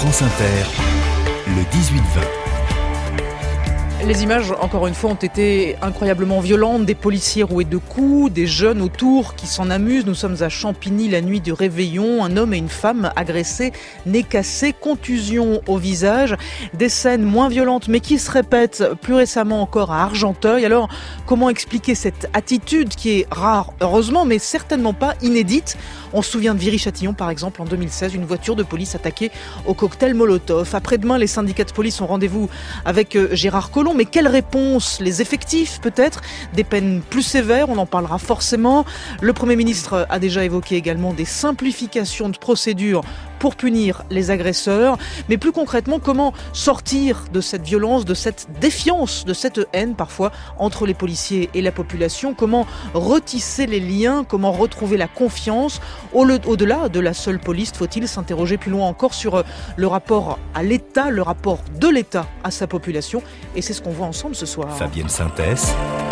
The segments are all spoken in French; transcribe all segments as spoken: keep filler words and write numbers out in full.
France Inter, le dix-huit vingt. Les images, encore une fois, ont été incroyablement violentes. Des policiers roués de coups, des jeunes autour qui s'en amusent. Nous sommes à Champigny, la nuit du réveillon. Un homme et une femme agressés, nez cassé, contusion au visage. Des scènes moins violentes, mais qui se répètent plus récemment encore à Argenteuil. Alors, comment expliquer cette attitude qui est rare, heureusement, mais certainement pas inédite? On se souvient de Viry-Châtillon, par exemple, en deux mille seize, une voiture de police attaquée au cocktail Molotov. Après-demain, les syndicats de police ont rendez-vous avec Gérard Collomb. Mais quelle réponse? Les effectifs, peut-être? Des peines plus sévères, on en parlera forcément. Le Premier ministre a déjà évoqué également des simplifications de procédures pour punir les agresseurs. Mais plus concrètement, comment sortir de cette violence, de cette défiance, de cette haine parfois entre les policiers et la population? Comment retisser les liens? Comment retrouver la confiance? Au-delà de la seule police, faut-il s'interroger plus loin encore sur le rapport à l'État, le rapport de l'État à sa population? Et c'est ce qu'on voit ensemble ce soir. Fabienne Synthès.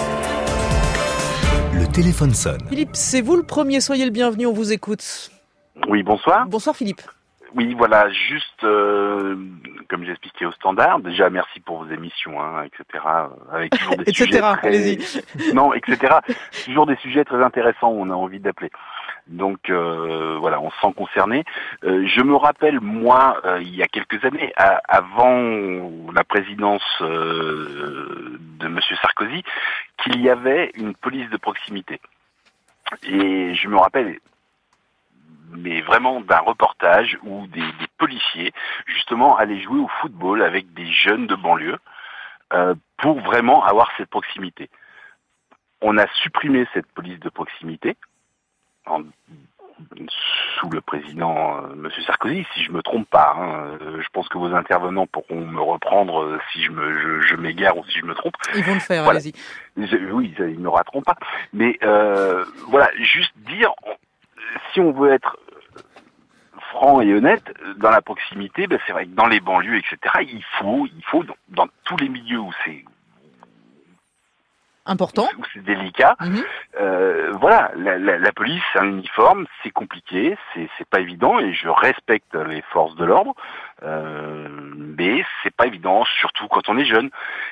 Le téléphone sonne. Philippe, c'est vous le premier, soyez le bienvenu, on vous écoute. Oui, bonsoir. Bonsoir Philippe. Oui, voilà, juste euh, comme j'ai expliqué au standard, déjà merci pour vos émissions, hein, et cetera. Avec toujours des sujets très... allez-y. Non, et cetera. Toujours des sujets très intéressants où on a envie d'appeler. Donc euh, voilà, on se sent concerné. Euh, je me rappelle, moi, euh, il y a quelques années, à, avant la présidence euh, de Monsieur Sarkozy, qu'il y avait une police de proximité. Et je me rappelle... mais vraiment d'un reportage où des, des policiers, justement, allaient jouer au football avec des jeunes de banlieue euh, pour vraiment avoir cette proximité. On a supprimé cette police de proximité en, sous le président euh, Monsieur Sarkozy, si je me trompe pas. Hein, euh, je pense que vos intervenants pourront me reprendre euh, si je me je, je m'égare ou si je me trompe. Ils vont le faire, voilà. Allez-y. Je, oui, ils ne rateront pas. Mais euh, voilà, juste dire... On, si on veut être franc et honnête, dans la proximité, ben c'est vrai que dans les banlieues, et cetera, il faut, il faut dans, dans tous les milieux où c'est important, où c'est délicat, mmh. euh, voilà, la, la, la police, c'est un uniforme, c'est compliqué, c'est, c'est pas évident, et je respecte les forces de l'ordre, euh, mais c'est pas évident, surtout quand on est jeune.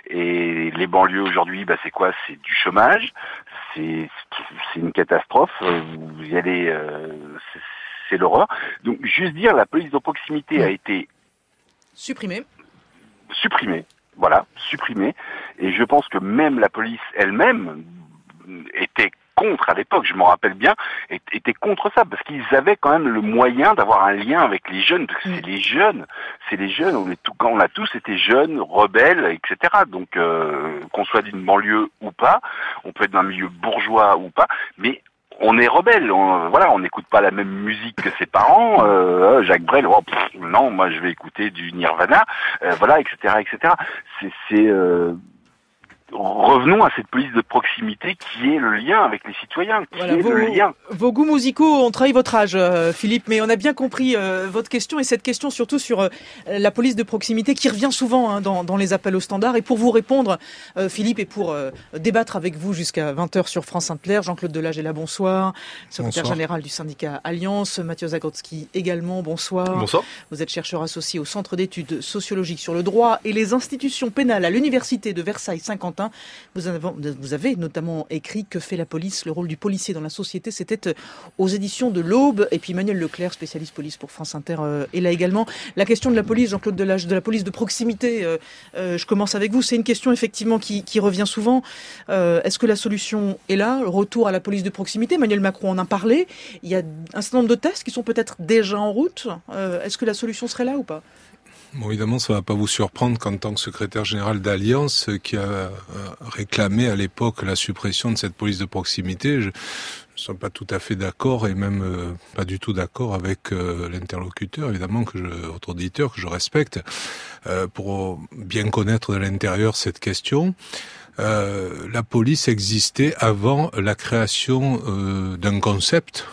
Et les banlieues aujourd'hui, bah c'est quoi? C'est du chômage, c'est, c'est une catastrophe. Vous y allez, euh, c'est, c'est l'horreur. Donc juste dire, la police de proximité mmh. a été supprimée. Supprimée. Voilà, supprimé. Et je pense que même la police elle-même était contre à l'époque, je m'en rappelle bien, était contre ça, parce qu'ils avaient quand même le moyen d'avoir un lien avec les jeunes, parce que c'est les jeunes, c'est les jeunes, on est tout, quand on a tous été jeunes, rebelles, et cetera. Donc euh, qu'on soit d'une banlieue ou pas, on peut être d'un milieu bourgeois ou pas, mais on est rebelle, on, voilà, on n'écoute pas la même musique que ses parents. Euh, Jacques Brel, oh, pff, non, moi je vais écouter du Nirvana, euh, voilà, et cetera, et cetera. C'est, c'est euh, revenons à cette police de proximité qui est le lien avec les citoyens, qui voilà, est vos, le lien. Vos goûts musicaux ont trahi votre âge, euh, Philippe, mais on a bien compris euh, votre question, et cette question surtout sur euh, la police de proximité qui revient souvent hein, dans, dans les appels au standard. Et pour vous répondre, euh, Philippe, et pour euh, débattre avec vous jusqu'à vingt heures sur France Inter, Jean-Claude Delage est là, bonsoir. Secrétaire bonsoir. Général du syndicat Alliance, Mathieu Zagorski également, bonsoir. Bonsoir. Vous êtes chercheur associé au Centre d'études sociologiques sur le droit et les institutions pénales à l'Université de Versailles-Saint-Quentin. Vous avez Vous avez notamment écrit « Que fait la police ? Le rôle du policier dans la société ». C'était aux éditions de l'Aube. Et puis Emmanuel Leclerc, spécialiste police pour France Inter, euh, est là également. La question de la police, Jean-Claude Delage, de la police de proximité, euh, euh, je commence avec vous. C'est une question effectivement qui, qui revient souvent. Euh, est-ce que la solution est là ? Le retour à la police de proximité, Emmanuel Macron en a parlé. Il y a un certain nombre de tests qui sont peut-être déjà en route. Euh, est-ce que la solution serait là ou pas ? Bon, évidemment, ça ne va pas vous surprendre qu'en tant que secrétaire général d'Alliance, qui a réclamé à l'époque la suppression de cette police de proximité, je ne suis pas tout à fait d'accord et même euh, pas du tout d'accord avec euh, l'interlocuteur, évidemment, que je, votre auditeur, que je respecte, euh, pour bien connaître de l'intérieur cette question. Euh, la police existait avant la création euh, d'un concept,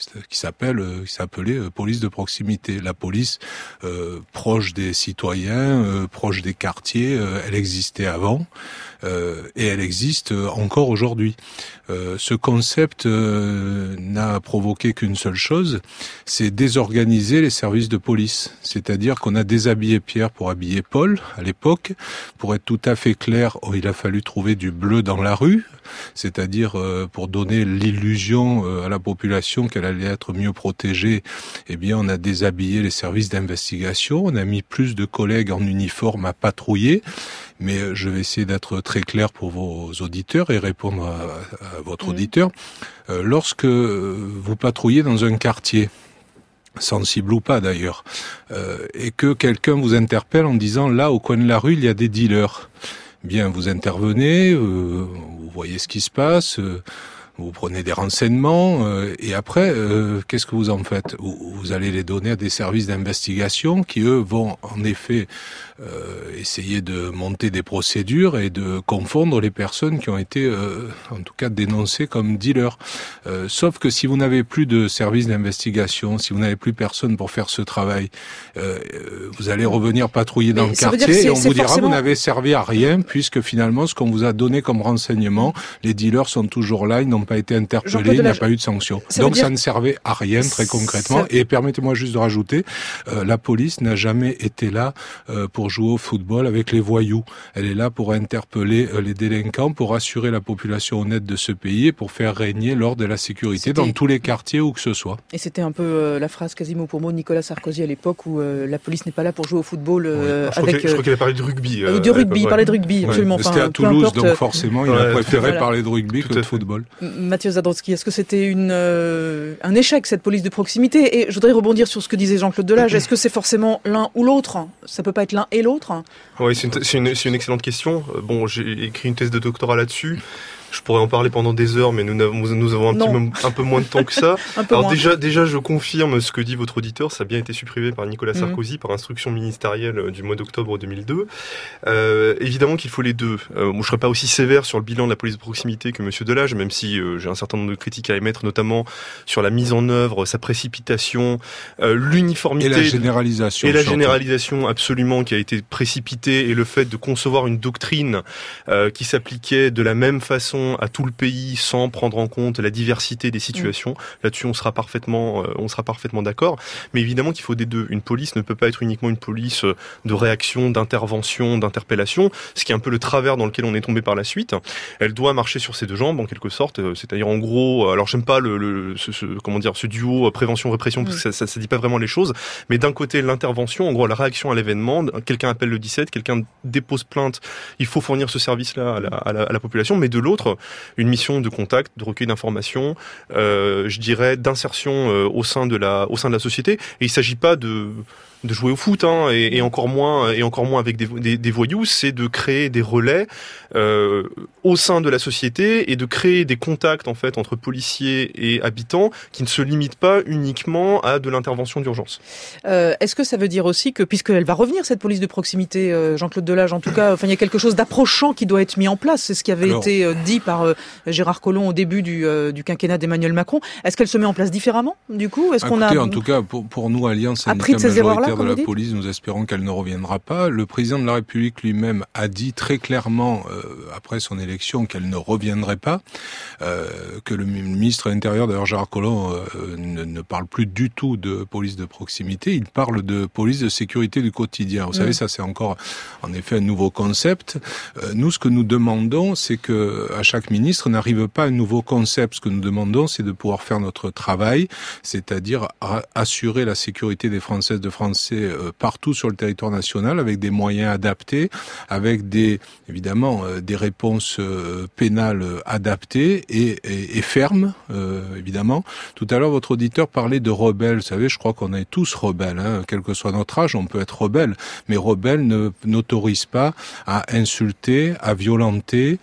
qui s'appelle, qui s'appelait police de proximité. La police euh, proche des citoyens, euh, proche des quartiers, euh, elle existait avant euh, et elle existe encore aujourd'hui. Euh, ce concept euh, n'a provoqué qu'une seule chose, c'est désorganiser les services de police. C'est-à-dire qu'on a déshabillé Pierre pour habiller Paul à l'époque. Pour être tout à fait clair, oh, il a fallu trouver du bleu dans la rue, c'est-à-dire euh, pour donner l'illusion euh, à la population qu'elle allait être mieux protégée. Eh bien, on a déshabillé les services d'investigation, on a mis plus de collègues en uniforme à patrouiller. Mais je vais essayer d'être très clair pour vos auditeurs et répondre à, à votre mmh. auditeur. Euh, lorsque vous patrouillez dans un quartier, sensible ou pas d'ailleurs, euh, et que quelqu'un vous interpelle en disant là au coin de la rue il y a des dealers, bien vous intervenez, euh, vous voyez ce qui se passe, euh, vous prenez des renseignements euh, et après euh, qu'est-ce que vous en faites? vous, vous allez les donner à des services d'investigation qui eux vont en effet euh, essayer de monter des procédures et de confondre les personnes qui ont été euh, en tout cas dénoncées comme dealers. Euh, sauf que si vous n'avez plus de services d'investigation, si vous n'avez plus personne pour faire ce travail, euh, vous allez revenir patrouiller dans Mais le quartier et on vous dira forcément... vous n'avez servi à rien puisque finalement ce qu'on vous a donné comme renseignement, les dealers sont toujours là, ils n'ont pas été interpellés, il n'y a pas eu de sanction. Ça Donc dire... ça ne servait à rien très concrètement. Ça... Et permettez-moi juste de rajouter, euh, la police n'a jamais été là euh, pour jouer au football avec les voyous. Elle est là pour interpeller euh, les délinquants, pour assurer la population honnête de ce pays et pour faire régner l'ordre et la sécurité c'était... dans tous les quartiers où que ce soit. Et c'était un peu euh, la phrase quasiment pour mot de Nicolas Sarkozy à l'époque où euh, la police n'est pas là pour jouer au football euh, oui. je avec... Crois je crois qu'il a parlé de rugby. Euh, de rugby, il parlait de rugby, absolument. Ouais. C'était enfin, à Toulouse, importe, donc forcément, il ouais, a préféré voilà. parler de rugby tout que de football. Mathieu Zadrowski, est-ce que c'était une, euh, un échec, cette police de proximité? Et je voudrais rebondir sur ce que disait Jean-Claude Delage. Est-ce que c'est forcément l'un ou l'autre? Ça peut pas être l'un et l'autre? Oui, c'est une, c'est une, c'est une excellente question. Bon, j'ai écrit une thèse de doctorat là-dessus. Je pourrais en parler pendant des heures, mais nous avons, nous avons un, petit peu, un peu moins de temps que ça. Alors moins. déjà, déjà, je confirme ce que dit votre auditeur. Ça a bien été supprimé par Nicolas Sarkozy mmh. par instruction ministérielle du mois d'octobre deux mille deux. Euh, évidemment qu'il faut les deux. Euh, moi, je serais pas aussi sévère sur le bilan de la police de proximité que Monsieur Delage, même si euh, j'ai un certain nombre de critiques à émettre, notamment sur la mise en œuvre, sa précipitation, euh, l'uniformité et la généralisation. Et la généralisation, absolument, qui a été précipitée, et le fait de concevoir une doctrine euh, qui s'appliquait de la même façon à tout le pays sans prendre en compte la diversité des situations. Mmh. Là-dessus, on sera parfaitement, euh, on sera parfaitement d'accord. Mais évidemment qu'il faut des deux. Une police ne peut pas être uniquement une police de réaction, d'intervention, d'interpellation, ce qui est un peu le travers dans lequel on est tombé par la suite. Elle doit marcher sur ses deux jambes, en quelque sorte. C'est-à-dire, en gros, alors j'aime pas le, le ce, ce, comment dire, ce duo prévention-répression, mmh. parce que ça, ça, ça dit pas vraiment les choses. Mais d'un côté, l'intervention, en gros, la réaction à l'événement. Quelqu'un appelle le dix-sept, quelqu'un dépose plainte. Il faut fournir ce service-là à la, à la, à la population. Mais de l'autre, une mission de contact, de recueil d'informations, euh, je dirais d'insertion euh, au sein de la au sein de la société. Et il s'agit pas de de jouer au foot, hein, et, et encore moins et encore moins avec des, des, des voyous, c'est de créer des relais euh, au sein de la société et de créer des contacts en fait entre policiers et habitants qui ne se limitent pas uniquement à de l'intervention d'urgence. Euh, est-ce que ça veut dire aussi que, puisqu'elle va revenir cette police de proximité, euh, Jean-Claude Delage, en tout cas, enfin il y a quelque chose d'approchant qui doit être mis en place. C'est ce qui avait Alors... été euh, dit par euh, Gérard Collomb au début du, euh, du quinquennat d'Emmanuel Macron. Est-ce qu'elle se met en place différemment du coup? Est-ce Écoutez, qu'on a en tout cas pour pour nous Alliance syndicale majoritaire de la police, nous espérons qu'elle ne reviendra pas. Le président de la République lui-même a dit très clairement, euh, après son élection, qu'elle ne reviendrait pas, euh, que le ministre de l'Intérieur, d'ailleurs Gérard Collomb, euh, ne, ne parle plus du tout de police de proximité, il parle de police de sécurité du quotidien. Vous mmh. savez, ça c'est encore en effet un nouveau concept. Euh, nous, ce que nous demandons, c'est que à chaque ministre n'arrive pas un nouveau concept. Ce que nous demandons, c'est de pouvoir faire notre travail, c'est-à-dire assurer la sécurité des Françaises de Français euh, partout sur le territoire national avec des moyens adaptés, avec des évidemment euh, des réponses euh, pénales adaptées et, et, et fermes, euh, évidemment. Tout à l'heure, votre auditeur parlait de rebelles. Vous savez, je crois qu'on est tous rebelles, hein. Quel que soit notre âge, on peut être rebelle, mais rebelle ne n'autorise pas à insulter, à violenter,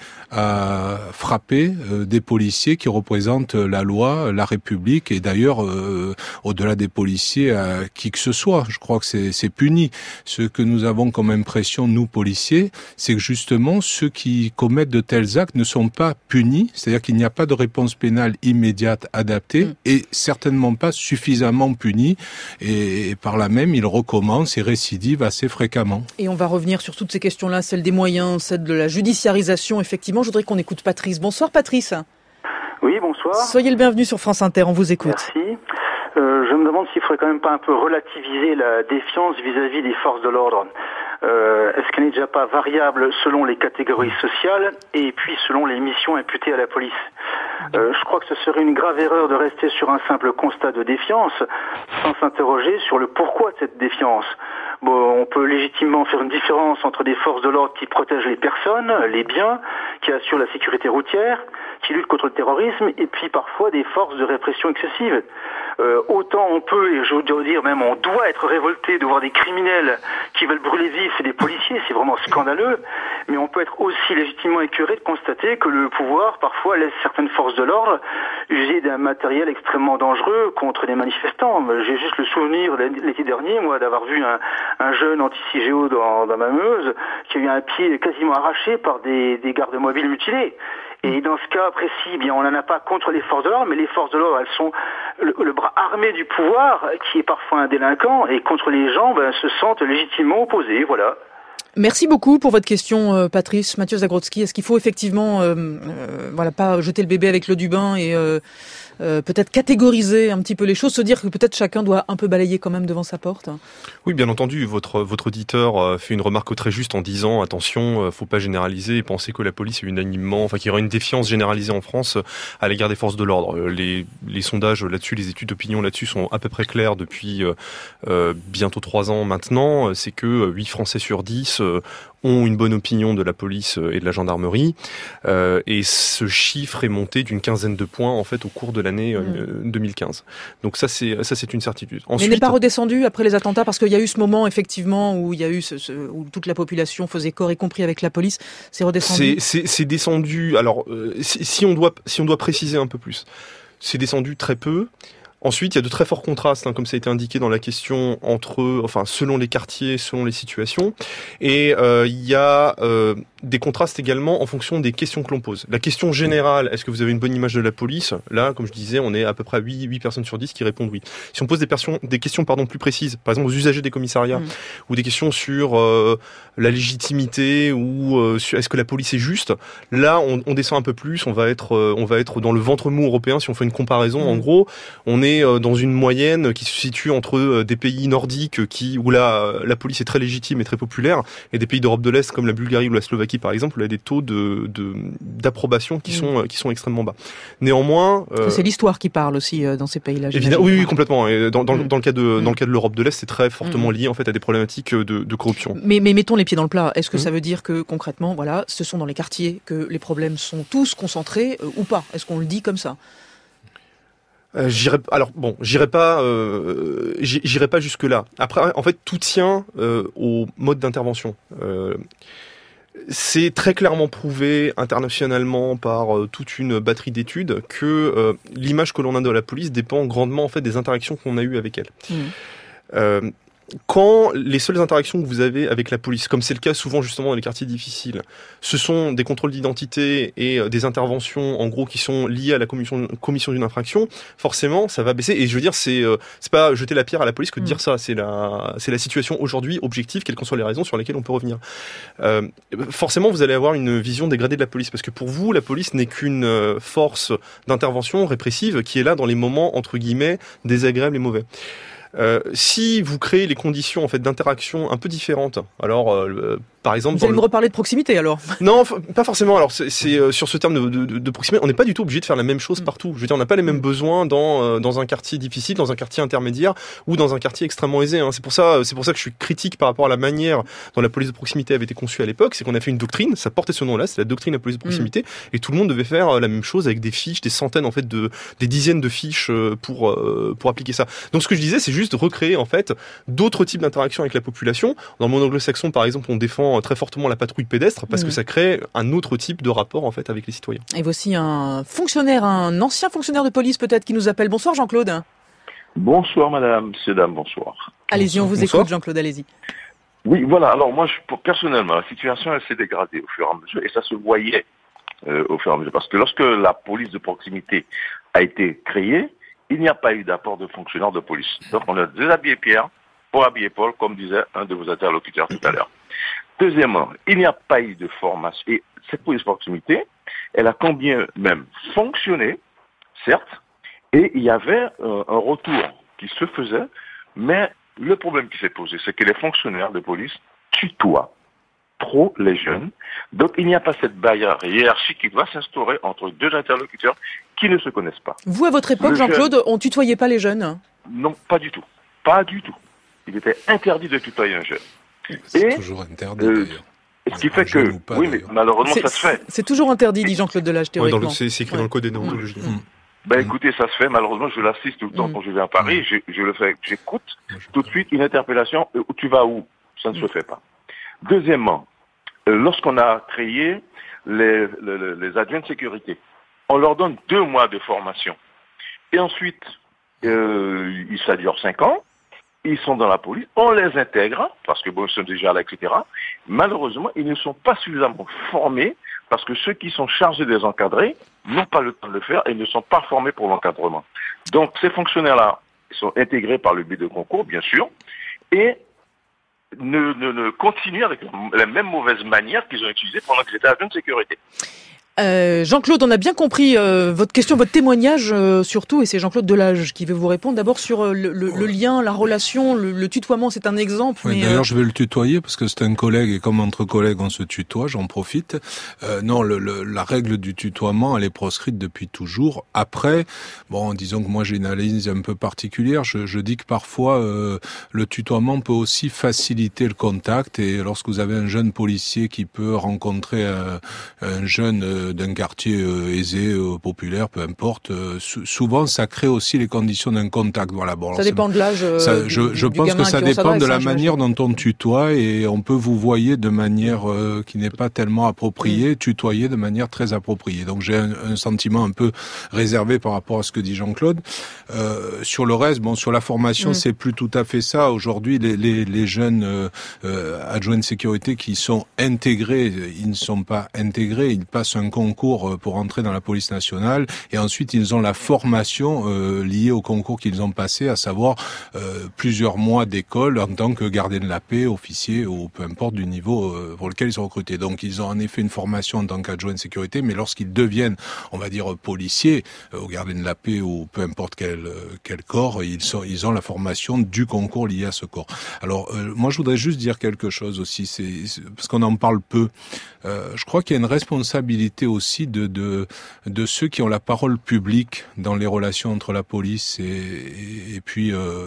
à frapper euh, des policiers qui représentent la loi, la République, et d'ailleurs, euh, au-delà des policiers, à qui que ce soit. Je crois crois que c'est, c'est puni. Ce que nous avons comme impression, nous policiers, c'est que justement ceux qui commettent de tels actes ne sont pas punis, c'est-à-dire qu'il n'y a pas de réponse pénale immédiate adaptée mmh. et certainement pas suffisamment punis, et, et par là même ils recommencent et récidivent assez fréquemment. Et on va revenir sur toutes ces questions-là, celle des moyens, celle de la judiciarisation, effectivement. Je voudrais qu'on écoute Patrice. Bonsoir Patrice. Oui, bonsoir. Soyez le bienvenu sur France Inter, on vous écoute. Merci. Euh, je me demande s'il faudrait quand même pas un peu relativiser la défiance vis-à-vis des forces de l'ordre. Euh, est-ce qu'elle n'est déjà pas variable selon les catégories sociales et puis selon les missions imputées à la police ? Euh, je crois que ce serait une grave erreur de rester sur un simple constat de défiance sans s'interroger sur le pourquoi de cette défiance. Bon, on peut légitimement faire une différence entre des forces de l'ordre qui protègent les personnes, les biens, qui assurent la sécurité routière, qui luttent contre le terrorisme, et puis parfois des forces de répression excessive. Euh, autant on peut, et je dois dire même on doit être révolté de voir des criminels qui veulent brûler vifs des policiers, c'est vraiment scandaleux, mais on peut être aussi légitimement écœuré de constater que le pouvoir parfois laisse certaines forces de l'ordre user d'un matériel extrêmement dangereux contre les manifestants. J'ai juste le souvenir l'été dernier, moi, d'avoir vu un, un jeune anti-C G O dans, dans ma Meuse qui a eu un pied quasiment arraché par des, des gardes mobiles mutilés. Et dans ce cas précis, bien, on n'en a pas contre les forces de l'ordre, mais les forces de l'ordre, elles sont le, le bras armé du pouvoir, qui est parfois un délinquant, et contre les gens, ben, se sentent légitimement opposés, voilà. Merci beaucoup pour votre question, Patrice. Mathieu Zagrodzki, est-ce qu'il faut effectivement, euh, euh, voilà, pas jeter le bébé avec l'eau du bain et euh, euh, peut-être catégoriser un petit peu les choses, se dire que peut-être chacun doit un peu balayer quand même devant sa porte? Oui, bien entendu. Votre votre auditeur fait une remarque très juste en disant attention, faut pas généraliser et penser que la police est unanimement, enfin qu'il y aura une défiance généralisée en France à l'égard des forces de l'ordre. Les les sondages là-dessus, les études d'opinion là-dessus sont à peu près claires depuis euh, bientôt trois ans maintenant. C'est que huit Français sur dix ont une bonne opinion de la police et de la gendarmerie, euh, et ce chiffre est monté d'une quinzaine de points en fait au cours de l'année euh, mmh. deux mille quinze. Donc ça c'est ça c'est une certitude. Ensuite, mais n'est pas redescendu après les attentats parce qu'il y a eu ce moment effectivement où il y a eu ce, ce, où toute la population faisait corps, y compris avec la police. C'est redescendu. C'est c'est, c'est descendu. Alors euh, si, si on doit si on doit préciser un peu plus, c'est descendu très peu. Ensuite, il y a de très forts contrastes, hein, comme ça a été indiqué dans la question, entre, enfin, selon les quartiers, selon les situations. Et euh, il y a euh, des contrastes également en fonction des questions que l'on pose. La question générale, est-ce que vous avez une bonne image de la police ? Là, comme je disais, on est à peu près à huit, huit personnes sur dix qui répondent oui. Si on pose des, perso- des questions pardon, plus précises, par exemple aux usagers des commissariats, mmh. ou des questions sur euh, la légitimité ou euh, sur, est-ce que la police est juste ? Là, on, on descend un peu plus, on va être, euh, on va être dans le ventre mou européen si on fait une comparaison. Mmh. En gros, on est dans une moyenne qui se situe entre des pays nordiques qui, où la, la police est très légitime et très populaire, et des pays d'Europe de l'Est comme la Bulgarie ou la Slovaquie par exemple, où il y a des taux de, de, d'approbation qui, mmh. sont, qui sont extrêmement bas. Néanmoins... Euh, c'est l'histoire qui parle aussi dans ces pays-là. Évidemment, oui, oui, complètement. Et dans, dans, mmh. dans, le cas de, dans le cas de l'Europe de l'Est, c'est très fortement mmh. lié en fait, à des problématiques de, de corruption. Mais, mais mettons les pieds dans le plat. Est-ce que mmh. ça veut dire que concrètement, voilà, ce sont dans les quartiers que les problèmes sont tous concentrés euh, ou pas ? Est-ce qu'on le dit comme ça ? Euh, j'irai alors bon, j'irai pas, euh, j'irai pas jusque là. Après, en fait, tout tient euh, au mode d'intervention. Euh, c'est très clairement prouvé internationalement par euh, toute une batterie d'études que euh, l'image que l'on a de la police dépend grandement en fait des interactions qu'on a eues avec elle. Mmh. Euh, Quand les seules interactions que vous avez avec la police, comme c'est le cas souvent justement dans les quartiers difficiles, ce sont des contrôles d'identité et des interventions en gros qui sont liées à la commission, commission d'une infraction, forcément ça va baisser. Et je veux dire, c'est c'est pas jeter la pierre à la police que de dire ça, c'est la c'est la situation aujourd'hui objective, quelles qu'en soient les raisons sur lesquelles on peut revenir. Euh, forcément, vous allez avoir une vision dégradée de la police parce que pour vous, la police n'est qu'une force d'intervention répressive qui est là dans les moments entre guillemets désagréables et mauvais. Euh, si vous créez les conditions en fait d'interaction un peu différentes, alors euh, par exemple, vous allez me le... reparler de proximité alors ? Non, f- pas forcément. Alors c'est, c'est euh, sur ce terme de, de, de proximité, on n'est pas du tout obligé de faire la même chose mmh. partout. Je veux dire, on n'a pas les mêmes besoins dans euh, dans un quartier difficile, dans un quartier intermédiaire ou dans un quartier extrêmement aisé. Hein. C'est pour ça, c'est pour ça que je suis critique par rapport à la manière dont la police de proximité avait été conçue à l'époque. C'est qu'on a fait une doctrine, ça portait ce nom-là, c'est la doctrine de la police de proximité, mmh. et tout le monde devait faire la même chose avec des fiches, des centaines en fait de des dizaines de fiches pour euh, pour appliquer ça. Donc ce que je disais, c'est juste de recréer en fait d'autres types d'interactions avec la population. Dans le monde anglo-saxon, par exemple, on défend très fortement la patrouille pédestre parce mmh. que ça crée un autre type de rapport en fait avec les citoyens. Et voici un fonctionnaire, un ancien fonctionnaire de police peut-être qui nous appelle. Bonsoir Jean-Claude. Bonsoir madame, monsieur, dame, bonsoir. Allez-y, on vous Bonsoir. écoute, Jean-Claude, allez-y. Oui, voilà, alors moi, je, pour, personnellement, la situation, elle s'est dégradée au fur et à mesure, et ça se voyait euh, au fur et à mesure, parce que lorsque la police de proximité a été créée, il n'y a pas eu d'apport de fonctionnaires de police. Donc on a déshabillé Pierre pour habiller Paul, comme disait un de vos interlocuteurs tout à l'heure. Deuxièmement, il n'y a pas eu de formation, et cette police de proximité, elle a combien même fonctionné, certes, et il y avait euh, un retour qui se faisait, mais le problème qui s'est posé, c'est que les fonctionnaires de police tutoient trop les jeunes. Donc il n'y a pas cette barrière hiérarchique qui doit s'instaurer entre deux interlocuteurs qui ne se connaissent pas. Vous, à votre époque, Le Jean-Claude, jeune- on tutoyait pas les jeunes? Non, pas du tout. Pas du tout. Il était interdit de tutoyer un jeune. C'est Et, toujours interdit euh, d'ailleurs. Ce qui fait que, Jeune ou pas, oui, mais d'ailleurs. malheureusement, C'est- ça se fait. C'est toujours interdit, dit Jean-Claude Delage, Ouais, dans le, théoriquement. c'est, c'est écrit Ouais. dans le code des déontologies. Mm. Ben écoutez, ça se fait. Malheureusement, je l'assiste tout le temps Mm. quand je vais à Paris. Je, je le fais. J'écoute Moi, je- tout de suite une interpellation. euh, Tu vas où? Ça ne se fait pas. Deuxièmement, euh, lorsqu'on a créé les, les, les adjoints de sécurité, on leur donne deux mois de formation. Et ensuite, euh, ça dure cinq ans. Ils sont dans la police, on les intègre, parce que bon, ils sont déjà là, et cetera. Malheureusement, ils ne sont pas suffisamment formés, parce que ceux qui sont chargés de les encadrer n'ont pas le temps de le faire et ne sont pas formés pour l'encadrement. Donc, ces fonctionnaires-là sont intégrés par le biais de concours, bien sûr, et ne, ne, ne continuent avec la même mauvaise manière qu'ils ont utilisée pendant qu'ils étaient agents de sécurité. Euh, Jean-Claude, on a bien compris euh, votre question, votre témoignage euh, surtout, et c'est Jean-Claude Delage qui veut vous répondre. D'abord sur euh, le, le, le lien, la relation, le, le tutoiement, c'est un exemple. Oui, mais, d'ailleurs, euh, je vais le tutoyer parce que c'est un collègue et comme entre collègues, on se tutoie, j'en profite. Euh, non, le, le, la règle du tutoiement, elle est proscrite depuis toujours. Après, bon, disons que moi j'ai une analyse un peu particulière. Je, je dis que parfois, euh, le tutoiement peut aussi faciliter le contact. Et lorsque vous avez un jeune policier qui peut rencontrer un, un jeune euh, d'un quartier euh, aisé, euh, populaire, peu importe, euh, sou- souvent ça crée aussi les conditions d'un contact. Voilà. Bon, ça alors, c'est- dépend de l'âge. Euh, Ça, du, je je du pense gamin que ça à qui on dépend de s'adresse, la hein, manière j'imagine. dont on tutoie et on peut vous voyer de manière euh, qui n'est pas tellement appropriée, tutoyer de manière très appropriée. Donc j'ai un, un sentiment un peu réservé par rapport à ce que dit Jean-Claude. Euh, sur le reste, bon, sur la formation, Mm. c'est plus tout à fait ça. Aujourd'hui, les, les, les jeunes euh, euh, adjoints de sécurité qui sont intégrés, ils ne sont pas intégrés, ils passent un concours pour entrer dans la police nationale et ensuite ils ont la formation euh, liée au concours qu'ils ont passé, à savoir euh, plusieurs mois d'école en tant que gardien de la paix, officier ou peu importe du niveau euh, pour lequel ils sont recrutés. Donc ils ont en effet une formation en tant qu'adjoint de sécurité, mais lorsqu'ils deviennent, on va dire, policiers, euh, ou gardiens de la paix ou peu importe quel, euh, quel corps, ils, sont, ils ont la formation du concours lié à ce corps. Alors euh, moi je voudrais juste dire quelque chose aussi, c'est, c'est parce qu'on en parle peu. Euh, je crois qu'il y a une responsabilité aussi de, de, de ceux qui ont la parole publique dans les relations entre la police et, et, et puis euh,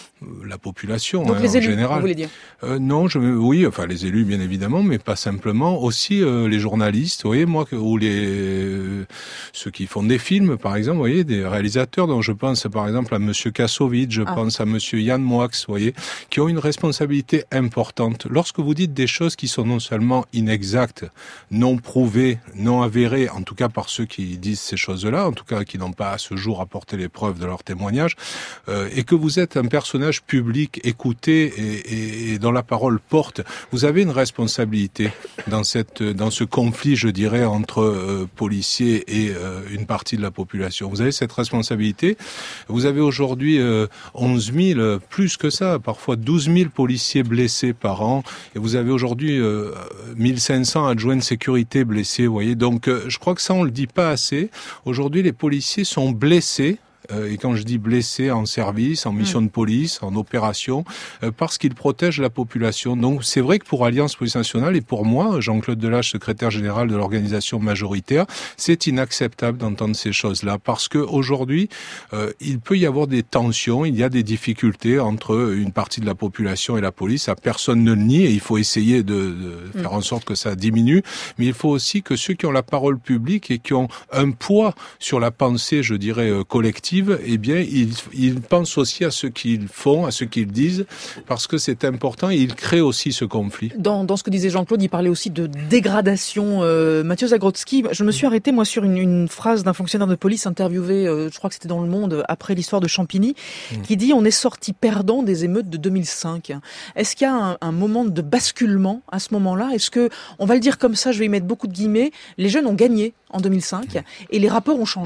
la population Donc hein, les en élus, général. vous voulez dire? Euh, non, je, oui, enfin les élus bien évidemment, mais pas simplement. Aussi euh, les journalistes, vous voyez, moi, ou les euh, ceux qui font des films, par exemple, vous voyez, des réalisateurs dont je pense par exemple à Monsieur Kassovitz, je Ah. pense à Monsieur Yann Moix, vous voyez, qui ont une responsabilité importante. Lorsque vous dites des choses qui sont non seulement inexactes, non prouvées, non avérées, en tout cas par ceux qui disent ces choses-là, en tout cas qui n'ont pas à ce jour apporté les preuves de leur témoignage, euh, et que vous êtes un personnage public écouté et, et, et dont la parole porte, vous avez une responsabilité dans cette, dans ce conflit, je dirais, entre euh, policiers et euh, une partie de la population. Vous avez cette responsabilité. Vous avez aujourd'hui euh, onze mille, plus que ça, parfois douze mille policiers blessés par an, et vous avez aujourd'hui euh, mille cinq cents adjoints de sécurité blessés. Vous voyez, donc euh, je crois que ça on le dit pas assez. Aujourd'hui, les policiers sont blessés. Et quand je dis blessés en service, en mission de police, en opération, parce qu'ils protègent la population. Donc c'est vrai que pour Alliance Police Nationale et pour moi, Jean-Claude Delage, secrétaire général de l'organisation majoritaire, c'est inacceptable d'entendre ces choses-là, parce que aujourd'hui, euh, il peut y avoir des tensions, il y a des difficultés entre une partie de la population et la police. Ça, personne ne le nie et il faut essayer de, de faire en sorte que ça diminue. Mais il faut aussi que ceux qui ont la parole publique et qui ont un poids sur la pensée, je dirais, collective, motivent, eh bien, ils, ils pensent aussi à ce qu'ils font, à ce qu'ils disent, parce que c'est important et ils créent aussi ce conflit. Dans, dans ce que disait Jean-Claude, il parlait aussi de dégradation. Euh, Mathieu Zagrodzki, je me suis arrêté moi sur une, une phrase d'un fonctionnaire de police interviewé, euh, je crois que c'était dans Le Monde, après l'histoire de Champigny, mmh. qui dit « On est sorti perdant des émeutes de deux mille cinq ». Est-ce qu'il y a un, un moment de basculement à ce moment-là ? Est-ce que, on va le dire comme ça, je vais y mettre beaucoup de guillemets, les jeunes ont gagné en deux mille cinq mmh. et les rapports ont changé ?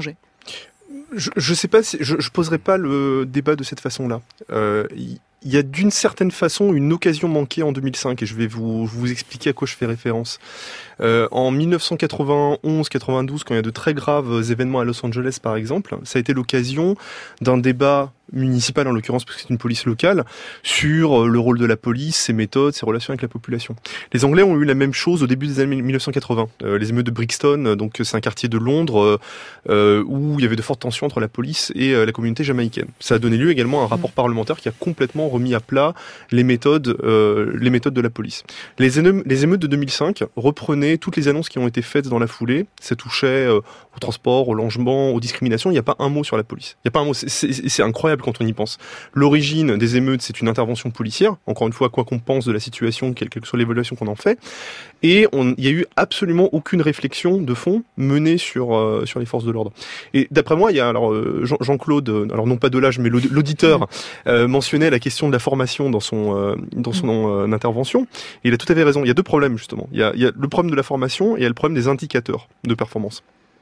Je ne sais pas, si, je ne poserai pas le débat de cette façon-là. Euh, il y a d'une certaine façon une occasion manquée en deux mille cinq et je vais vous, vous expliquer à quoi je fais référence. Euh, en dix-neuf cent quatre-vingt-onze quatre-vingt-douze, quand il y a de très graves événements à Los Angeles par exemple, ça a été l'occasion d'un débat municipal en l'occurrence parce que c'est une police locale, sur le rôle de la police, ses méthodes, ses relations avec la population. Les Anglais ont eu la même chose au début des années dix-neuf cent quatre-vingts. Euh, les émeutes de Brixton, donc c'est un quartier de Londres euh, où il y avait de fortes tensions entre la police et euh, la communauté jamaïcaine. Ça a donné lieu également à un rapport parlementaire qui a complètement remis à plat les méthodes, euh, les méthodes de la police. Les, éne- les émeutes de deux mille cinq reprenaient toutes les annonces qui ont été faites dans la foulée. Ça touchait euh, au transport, au logement, aux discriminations. Il n'y a pas un mot sur la police. Il n'y a pas un mot. C'est, c'est, c'est incroyable quand on y pense. L'origine des émeutes, c'est une intervention policière. Encore une fois, quoi qu'on pense de la situation, quelle que soit l'évaluation qu'on en fait. Et on, il y a eu absolument aucune réflexion de fond menée sur euh, sur les forces de l'ordre. Et d'après moi, il y a alors euh, Jean, Jean-Claude, alors non pas de l'âge, mais l'auditeur euh, mentionnait la question de la formation dans son euh, dans son euh, intervention. Et il a tout à fait raison. Il y a deux problèmes justement. Il y a, il y a le problème de la formation et il y a le problème des indicateurs de performance.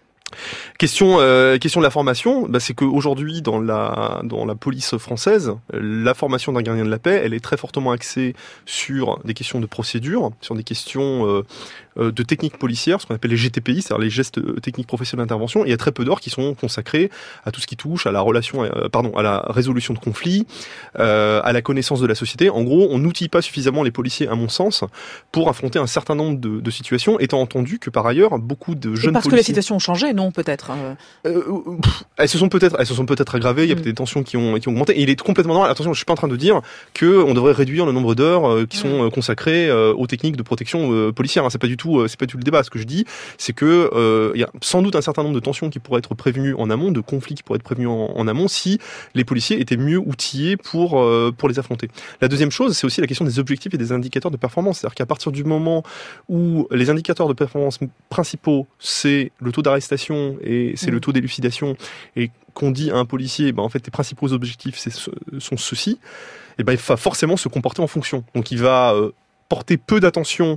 Question, euh, question de la formation, bah c'est qu'aujourd'hui dans la dans la police française, la formation d'un gardien de la paix, elle est très fortement axée sur des questions de procédure, sur des questions euh, de techniques policières, ce qu'on appelle les G T P I, c'est-à-dire les gestes techniques professionnels d'intervention. Et il y a très peu d'heures qui sont consacrées à tout ce qui touche à la relation, euh, pardon, à la résolution de conflits, euh, à la connaissance de la société. En gros, on n'outille pas suffisamment les policiers, à mon sens, pour affronter un certain nombre de, de situations, étant entendu que par ailleurs, beaucoup de jeunes et parce policiers... que les situations ont changé, non, peut-être euh... Euh, pff, elles se sont peut-être, elles se sont peut-être aggravées. Il y a mmh. peut-être des tensions qui ont, qui ont augmenté. Et il est complètement normal. Attention, je suis pas en train de dire que on devrait réduire le nombre d'heures euh, qui mmh. sont euh, consacrées euh, aux techniques de protection euh, policière. Hein. C'est pas du tout, euh, c'est pas du tout le débat. Ce que je dis, c'est que euh, il y a sans doute un certain nombre de tensions qui pourraient être prévenues en amont, de conflits qui pourraient être prévenus en, en amont, si les policiers étaient mieux outillés pour euh, pour les affronter. La deuxième chose, c'est aussi la question des objectifs et des indicateurs de performance. C'est-à-dire qu'à partir du moment où les indicateurs de performance principaux, c'est le taux d'arrestation et c'est mmh. le taux d'élucidation, et qu'on dit à un policier, ben en fait, tes principaux objectifs c'est, sont ceux-ci, et ben il va forcément se comporter en fonction. Donc il va euh, porter peu d'attention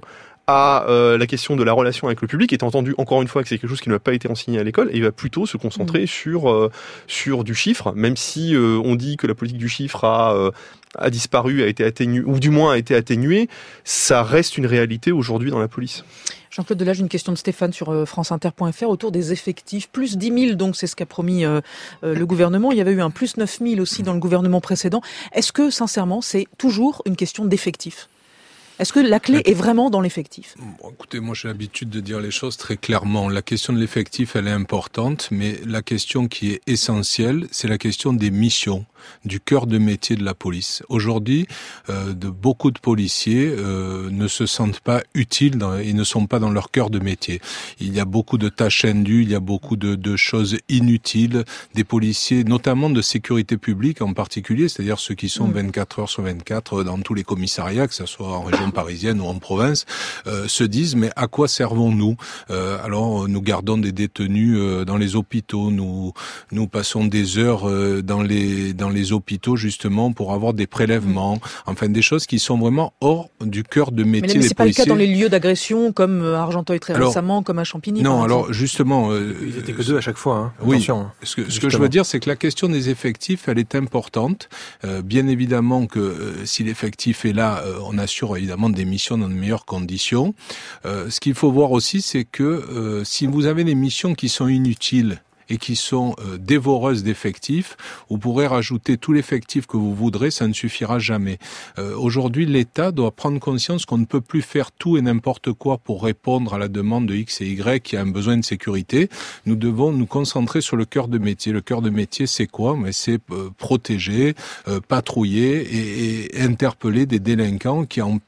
à euh, la question de la relation avec le public, étant entendu encore une fois que c'est quelque chose qui ne va pas été enseigné à l'école, et il va plutôt se concentrer mmh. sur euh, sur du chiffre, même si euh, on dit que la politique du chiffre a euh, a disparu, a été atténuée, ou du moins a été atténuée, ça reste une réalité aujourd'hui dans la police. Jean-Claude Delage, une question de Stéphane sur franceinter point f r autour des effectifs. Plus dix mille, donc c'est ce qu'a promis euh, euh, le gouvernement. Il y avait eu un plus neuf mille aussi dans le gouvernement précédent. Est-ce que, sincèrement, c'est toujours une question d'effectifs ? Est-ce que la clé est vraiment dans l'effectif ? Bon, écoutez, moi j'ai l'habitude de dire les choses très clairement. La question de l'effectif, elle est importante, mais la question qui est essentielle, c'est la question des missions, du cœur de métier de la police. Aujourd'hui, euh, de beaucoup de policiers euh, ne se sentent pas utiles dans, et ne sont pas dans leur cœur de métier. Il y a beaucoup de tâches indues, il y a beaucoup de, de choses inutiles. Des policiers, notamment de sécurité publique en particulier, c'est-à-dire ceux qui sont vingt-quatre heures sur vingt-quatre dans tous les commissariats, que ce soit en région parisienne ou en province, euh, se disent mais à quoi servons-nous ? euh, Alors nous gardons des détenus euh, dans les hôpitaux, nous nous passons des heures euh, dans les dans les hôpitaux justement pour avoir des prélèvements, enfin des choses qui sont vraiment hors du cœur de métier mais, mais des policiers. Mais c'est pas le cas dans les lieux d'agression comme à Argenteuil très alors, récemment, comme à Champigny. Non, alors justement, euh, ils étaient que deux à chaque fois. Hein. Oui. Attention. Ce que, ce que je veux dire, c'est que la question des effectifs, elle est importante. Euh, bien évidemment que euh, si l'effectif est là, euh, on assure évidemment des missions dans de meilleures conditions. Euh, ce qu'il faut voir aussi, c'est que euh, si vous avez des missions qui sont inutiles et qui sont euh, dévoreuses d'effectifs, vous pourrez rajouter tout l'effectif que vous voudrez, ça ne suffira jamais. Euh, aujourd'hui, l'État doit prendre conscience qu'on ne peut plus faire tout et n'importe quoi pour répondre à la demande de X et Y qui a un besoin de sécurité. Nous devons nous concentrer sur le cœur de métier. Le cœur de métier, c'est quoi ? Mais c'est euh, protéger, euh, patrouiller et, et interpeller des délinquants qui en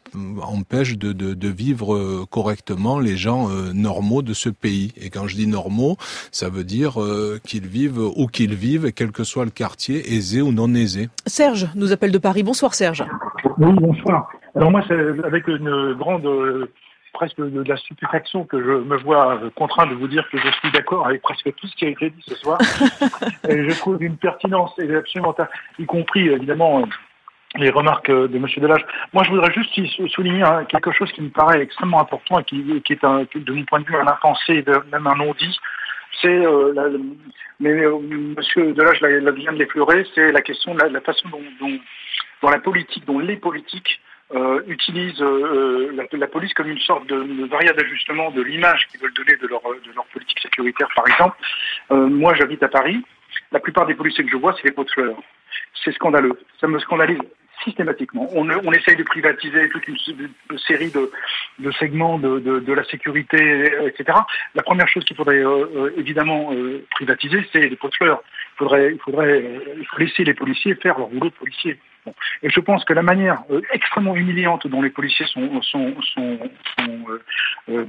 empêche de, de, de vivre correctement les gens euh, normaux de ce pays. Et quand je dis normaux, ça veut dire euh, qu'ils vivent où qu'ils vivent, quel que soit le quartier, aisé ou non aisé. Serge nous appelle de Paris. Bonsoir Serge. Oui, bonsoir. Alors moi, c'est avec une grande, euh, presque de, de la stupéfaction que je me vois contraint de vous dire que je suis d'accord avec presque tout ce qui a été dit ce soir. Et je trouve une pertinence absolument, y compris évidemment les remarques de M. Delage. Moi, je voudrais juste souligner hein, quelque chose qui me paraît extrêmement important et qui, qui est, un, qui, de mon point de vue, un impensé, même un non-dit. C'est, euh, la, mais euh, M. Delage la, la vient de l'effleurer, c'est la question de la, la façon dont, dont, dont la politique, dont les politiques euh, utilisent euh, la, la police comme une sorte de, de variable d'ajustement de l'image qu'ils veulent donner de leur, de leur politique sécuritaire, par exemple. Euh, moi, j'habite à Paris. La plupart des policiers que je vois, c'est des pots de fleurs. C'est scandaleux. Ça me scandalise systématiquement. On, on essaye de privatiser toute une, une série de, de segments de, de, de la sécurité, et cetera. La première chose qu'il faudrait euh, évidemment euh, privatiser, c'est les pots de fleurs. Il faudrait, il faudrait euh, il faut laisser les policiers faire leur boulot de policiers. Bon. Et je pense que la manière euh, extrêmement humiliante dont les policiers sont, sont, sont, sont euh, euh,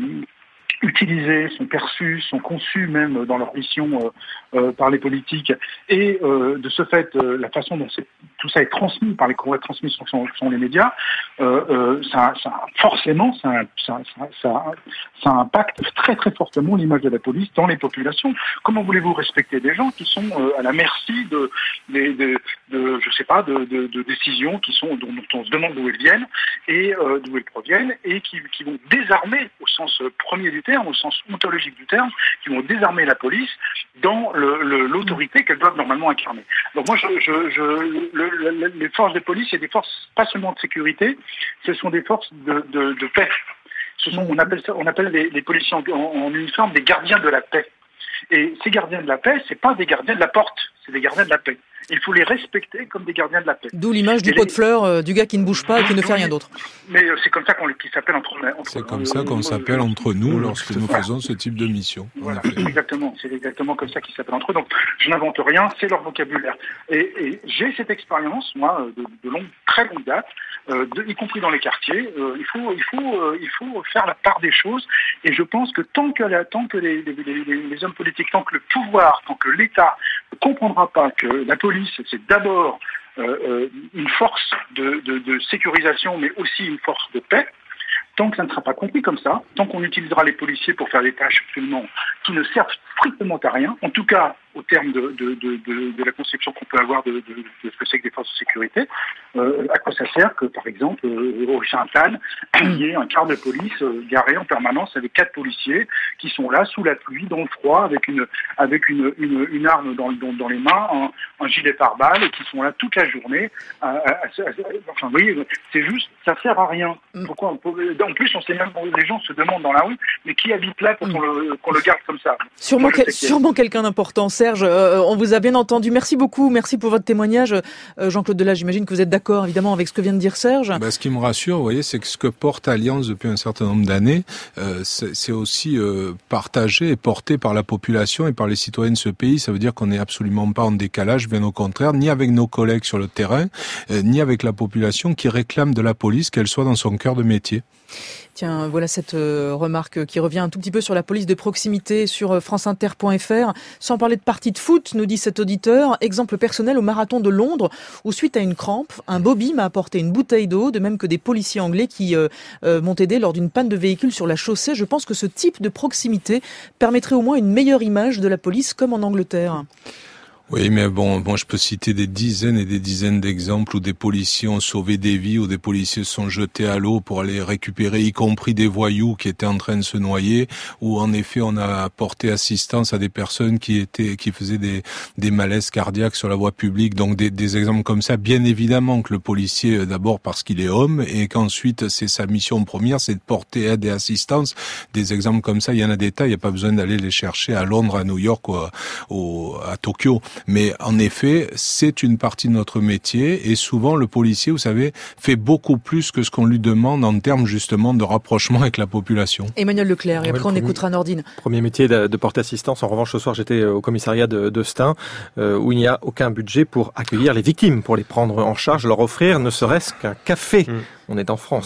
utilisés, sont perçus, sont conçus même dans leur mission euh, euh, par les politiques, et euh, de ce fait, euh, la façon dont tout ça est transmis par les courroies de transmission sont, sont les médias, euh, euh, ça, ça, forcément, ça, ça, ça, ça, ça impacte très très fortement l'image de la police dans les populations. Comment voulez-vous respecter des gens qui sont euh, à la merci de, de, de, de, je sais pas, de, de, de décisions qui sont dont, dont on se demande d'où elles viennent et euh, d'où elles proviennent, et qui, qui vont désarmer au sens premier du terme, au sens ontologique du terme, qui vont désarmer la police dans le, le, l'autorité qu'elles doivent normalement incarner. Donc moi, je, je, je, le, le, les forces de police, c'est des forces pas seulement de sécurité, ce sont des forces de, de, de paix. Ce sont, on appelle ça, on appelle les, les policiers en, en, en uniforme des gardiens de la paix. Et ces gardiens de la paix, c'est pas des gardiens de la porte, c'est des gardiens de la paix. Il faut les respecter comme des gardiens de la paix. D'où l'image du et pot les... de fleurs, euh, du gars qui ne bouge pas et qui ne fait rien d'autre. Mais euh, c'est comme ça qu'on qui s'appelle entre, entre C'est comme euh, ça qu'on euh, s'appelle euh, entre nous euh, lorsque nous voilà. faisons ce type de mission. Voilà, exactement. C'est exactement comme ça qu'ils s'appellent entre eux. Donc, je n'invente rien, c'est leur vocabulaire. Et, et j'ai cette expérience, moi, de, de longue, très longue date, euh, de, y compris dans les quartiers. Euh, il faut, il faut, euh, il faut faire la part des choses. Et je pense que tant que, la, tant que les, les, les, les hommes politiques, tant que le pouvoir, tant que l'État ne comprendra pas que la police, c'est d'abord euh, une force de, de, de sécurisation, mais aussi une force de paix, tant que ça ne sera pas compris comme ça, tant qu'on utilisera les policiers pour faire des tâches absolument qui ne servent strictement à rien, en tout cas au terme de, de, de, de, de la conception qu'on peut avoir de, de, de ce que c'est que des forces de sécurité, euh, à quoi ça sert que, par exemple, euh, au Saint-Anne, il y ait un quart de police euh, garé en permanence avec quatre policiers qui sont là sous la pluie, dans le froid, avec une avec une, une, une arme dans, dans, dans les mains, un, un gilet pare-balles, et qui sont là toute la journée. À, à, à, à, enfin, vous voyez, c'est juste, ça sert à rien. Pourquoi on peut, en plus, on sait même, les gens se demandent dans la rue, mais qui habite là pour qu'on le, qu'on le garde comme ça? Sûrement, Moi, sûrement quelqu'un d'important. Serge, euh, on vous a bien entendu. Merci beaucoup. Merci pour votre témoignage. Euh, Jean-Claude Delage, j'imagine que vous êtes d'accord, évidemment, avec ce que vient de dire Serge. Ben, ce qui me rassure, vous voyez, c'est que ce que porte Alliance depuis un certain nombre d'années, euh, c'est, c'est aussi euh, partagé et porté par la population et par les citoyens de ce pays. Ça veut dire qu'on n'est absolument pas en décalage, bien au contraire, ni avec nos collègues sur le terrain, euh, ni avec la population qui réclame de la police qu'elle soit dans son cœur de métier. Tiens, voilà cette euh, remarque qui revient un tout petit peu sur la police de proximité sur euh, franceinter point f r. Sans parler de partie de foot, nous dit cet auditeur, exemple personnel au marathon de Londres, où suite à une crampe, un bobby m'a apporté une bouteille d'eau, de même que des policiers anglais qui euh, euh, m'ont aidé lors d'une panne de véhicule sur la chaussée. Je pense que ce type de proximité permettrait au moins une meilleure image de la police comme en Angleterre. Oui, mais bon, moi je peux citer des dizaines et des dizaines d'exemples où des policiers ont sauvé des vies, où des policiers se sont jetés à l'eau pour aller récupérer, y compris des voyous qui étaient en train de se noyer, où en effet on a apporté assistance à des personnes qui étaient, qui faisaient des, des malaises cardiaques sur la voie publique. Donc des, des exemples comme ça, bien évidemment que le policier, d'abord parce qu'il est homme, et qu'ensuite c'est sa mission première, c'est de porter aide et assistance. Des exemples comme ça, il y en a des tas, il n'y a pas besoin d'aller les chercher à Londres, à New York ou à, ou à Tokyo. Mais en effet, c'est une partie de notre métier, et souvent le policier, vous savez, fait beaucoup plus que ce qu'on lui demande en termes justement de rapprochement avec la population. Emmanuel Leclerc, et après on écoutera Nordine. Premier métier de, de porter assistance. En revanche, ce soir j'étais au commissariat de, de Stein, euh, où il n'y a aucun budget pour accueillir les victimes, pour les prendre en charge, leur offrir ne serait-ce qu'un café. Mmh. On est en France.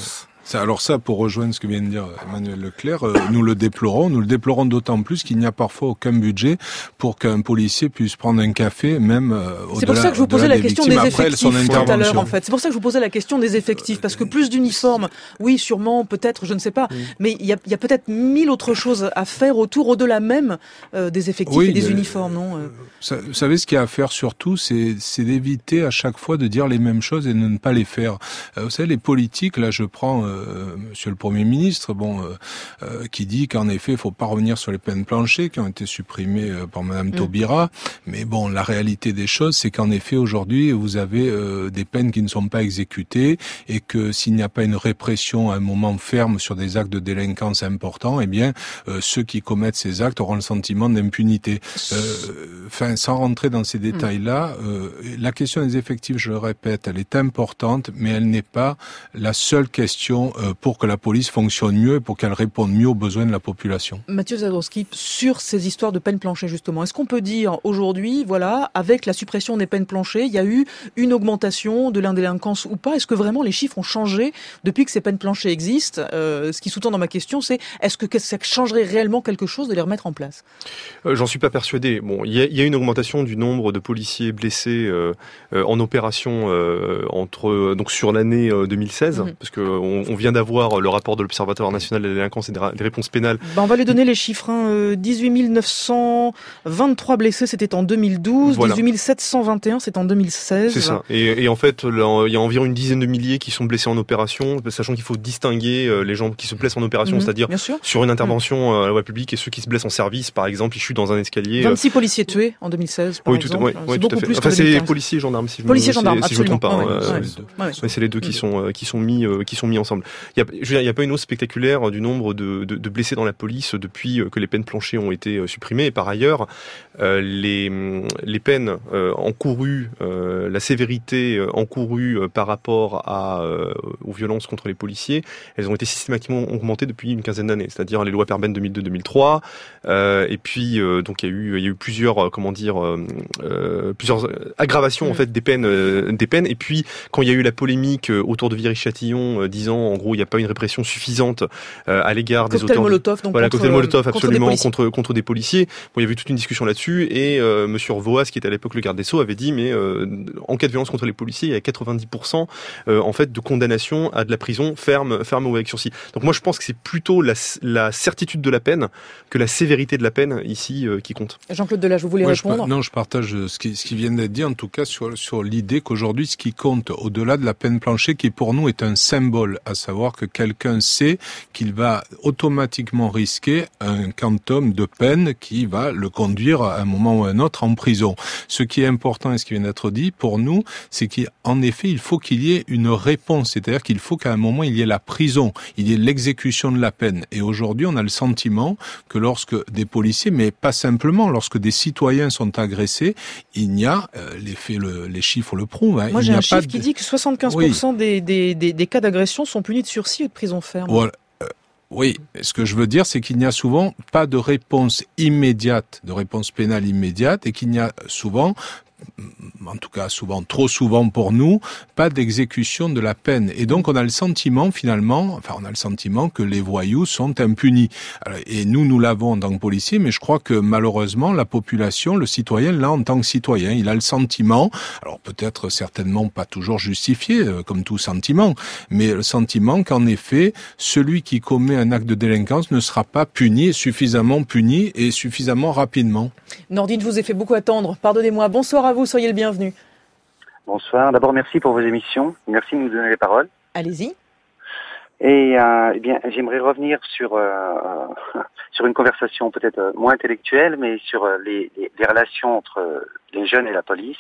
Ça, alors ça, pour rejoindre ce que vient de dire Emmanuel Leclerc, euh, nous le déplorons. Nous le déplorons d'autant plus qu'il n'y a parfois aucun budget pour qu'un policier puisse prendre un café, même euh, au-delà. C'est pour ça que je vous posais la question des effectifs tout à l'heure, en fait. C'est pour ça que je vous posais la question des effectifs, parce que plus d'uniformes, oui, sûrement, peut-être, je ne sais pas, oui. mais il y a, il y a peut-être mille autres choses à faire autour, au-delà même euh, des effectifs oui, et des uniformes, non euh... ça, Vous savez, ce qu'il y a à faire surtout, c'est, c'est d'éviter à chaque fois de dire les mêmes choses et de ne pas les faire. Euh, vous savez, les politiques, là, je prends euh, Monsieur le Premier ministre, bon, euh, euh, qui dit qu'en effet, il faut pas revenir sur les peines planchées qui ont été supprimées euh, par Madame mmh. Taubira. Mais bon, la réalité des choses, c'est qu'en effet, aujourd'hui, vous avez euh, des peines qui ne sont pas exécutées et que s'il n'y a pas une répression à un moment ferme sur des actes de délinquance importants, eh bien, euh, ceux qui commettent ces actes auront le sentiment d'impunité. Enfin, euh, sans rentrer dans ces détails-là, euh, la question des effectifs, je le répète, elle est importante, mais elle n'est pas la seule question euh, pour que la police fonctionne mieux et pour qu'elle réponde mieux aux besoins de la population. Mathieu Zadrowski, sur ces histoires de peines planchées, justement, est-ce qu'on peut dire aujourd'hui, voilà, avec la suppression des peines planchées, il y a eu une augmentation de l'indélinquance ou pas? Est-ce que vraiment les chiffres ont changé depuis que ces peines planchées existent? euh, Ce qui sous-tend dans ma question, c'est est-ce que ça changerait réellement quelque chose de les remettre en place? euh, J'en suis pas persuadé. Bon, il y a, il y a une augmentation du nombre de policiers blessés euh, euh, en opération euh, entre donc sur l'année euh, deux mille seize, mmh. parce que on, on vient d'avoir le rapport de l'Observatoire national de la délinquance et des, ra- des réponses pénales. Ben, on va lui donner les chiffres. Hein. dix-huit mille neuf cent vingt-trois blessés, c'était en deux mille douze. Voilà. dix-huit mille sept cent vingt et un, c'est en deux mille seize. C'est ça. Et, et en fait, là, il y a environ une dizaine de milliers qui sont blessés en opération, sachant qu'il faut distinguer les gens qui se blessent en opération, mmh, c'est-à-dire sur une intervention mmh. à la voie publique, et ceux qui se blessent en service, par exemple, ils chutent dans un escalier. vingt-six policiers tués en deux mille seize, par oui, exemple. Tout, ouais, ouais, tout à fait. Enfin, c'est policiers et gendarmes, si je policiers me, gendarmes, si je me trompe pas. Ouais, hein, ouais, euh, ouais, ouais, ouais. C'est les deux qui sont qui sont mis qui sont mis ensemble. Il y a, je veux dire, il y a pas une hausse spectaculaire du nombre de, de, de blessés dans la police depuis que les peines planchées ont été supprimées. Et par ailleurs, euh, les les peines euh, encourues, euh, la sévérité encourue euh, par rapport à euh, aux violences contre les policiers, elles ont été systématiquement augmentées depuis une quinzaine d'années. C'est-à-dire les lois Perben deux mille deux deux mille trois. Euh, et puis euh, donc il y a eu il y a eu plusieurs comment dire euh, euh, plusieurs aggravations mmh. en fait des peines euh, des peines. Et puis quand il y a eu la polémique autour de Viry-Châtillon euh, disant en gros il n'y a pas une répression suffisante euh, à l'égard des cocktail auteurs Molotov, donc voilà contre, cocktail Molotov absolument contre des contre contre des policiers. Bon, il y avait toute une discussion là-dessus et euh, Monsieur Voas qui était à l'époque le garde des Sceaux avait dit mais euh, en cas de violence contre les policiers il y a quatre-vingt-dix pour cent euh, en fait de condamnation à de la prison ferme ferme ou avec sursis. Donc moi je pense que c'est plutôt la, la certitude de la peine que la sévérité de la peine ici euh, qui compte. Jean-Claude Delage, vous voulez ouais, répondre? je, Non, je partage ce qui, ce qui vient d'être dit, en tout cas sur, sur l'idée qu'aujourd'hui ce qui compte au-delà de la peine planchée qui pour nous est un symbole, à savoir que quelqu'un sait qu'il va automatiquement risquer un quantum de peine qui va le conduire à un moment ou à un autre en prison. Ce qui est important et ce qui vient d'être dit pour nous, c'est qu'en effet il faut qu'il y ait une réponse, c'est-à-dire qu'il faut qu'à un moment il y ait la prison, il y ait l'exécution de la peine. Et aujourd'hui on a le sentiment que lorsque des policiers, mais pas simplement, lorsque des citoyens sont agressés, il n'y a, euh, les faits, le, les chiffres le prouvent. Hein, Moi il j'ai n'y a un pas chiffre de... qui dit que soixante-quinze pour cent oui. des, des, des, des cas d'agression sont punis de sursis ou de prison ferme. Voilà. Oui, ce que je veux dire, c'est qu'il n'y a souvent pas de réponse immédiate, de réponse pénale immédiate, et qu'il n'y a souvent, en tout cas souvent, trop souvent pour nous, pas d'exécution de la peine. Et donc on a le sentiment finalement, enfin on a le sentiment que les voyous sont impunis. Alors, et nous, nous l'avons en tant que policiers, mais je crois que malheureusement la population, le citoyen, là en tant que citoyen, il a le sentiment, alors peut-être certainement pas toujours justifié, euh, comme tout sentiment, mais le sentiment qu'en effet, celui qui commet un acte de délinquance ne sera pas puni, suffisamment puni et suffisamment rapidement. Nordine, je vous ai fait beaucoup attendre, pardonnez-moi. Bonsoir à vous, soyez le bienvenu. Bonsoir, d'abord merci pour vos émissions, merci de nous donner les paroles. Allez-y. Et euh, eh bien, j'aimerais revenir sur euh, sur une conversation peut-être moins intellectuelle, mais sur les, les, les relations entre les jeunes et la police.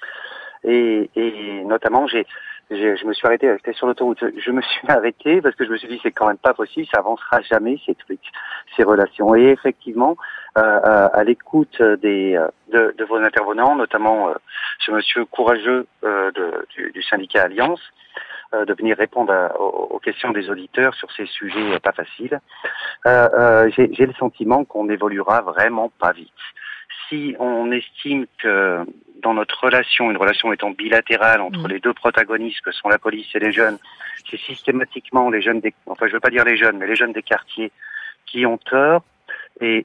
Et, et notamment, j'ai, j'ai je me suis arrêté, j'étais sur l'autoroute, je me suis arrêté parce que je me suis dit c'est quand même pas possible, ça avancera jamais ces trucs, ces relations. Et effectivement, euh, à l'écoute des de, de vos intervenants, notamment euh, ce monsieur courageux euh, de, du, du syndicat Alliance, euh, de venir répondre à, aux, aux questions des auditeurs sur ces sujets euh, pas faciles, euh, euh, j'ai, j'ai le sentiment qu'on n'évoluera vraiment pas vite. Si on estime que dans notre relation, une relation étant bilatérale entre mmh. les deux protagonistes que sont la police et les jeunes, c'est systématiquement les jeunes des, enfin je veux pas dire les jeunes, mais les jeunes des quartiers qui ont tort et